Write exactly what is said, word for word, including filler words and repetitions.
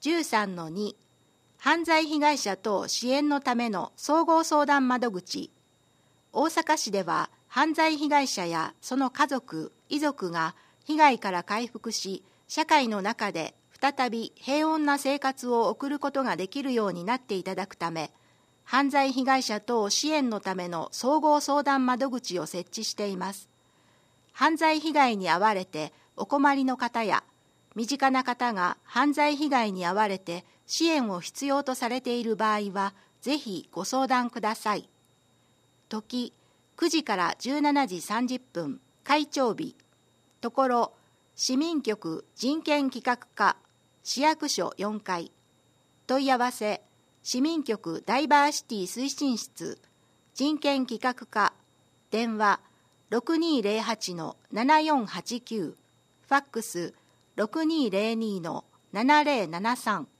じゅうさんのに 犯罪被害者等支援のための総合相談窓口。大阪市では犯罪被害者やその家族・遺族が被害から回復し、社会の中で再び平穏な生活を送ることができるようになっていただくため、犯罪被害者等支援のための総合相談窓口を設置しています。犯罪被害に遭われてお困りの方や、身近な方が犯罪被害に遭われて支援を必要とされている場合は、ぜひご相談ください。時、くじからじゅうしちじさんじゅっぷん、会長日。ところ、市民局人権企画課、市役所よんかい。問い合わせ、市民局ダイバーシティ推進室、人権企画課、電話 ろくにーぜろはちのななよんはちきゅう、ファックス ろくにーぜろにのななぜろななさん。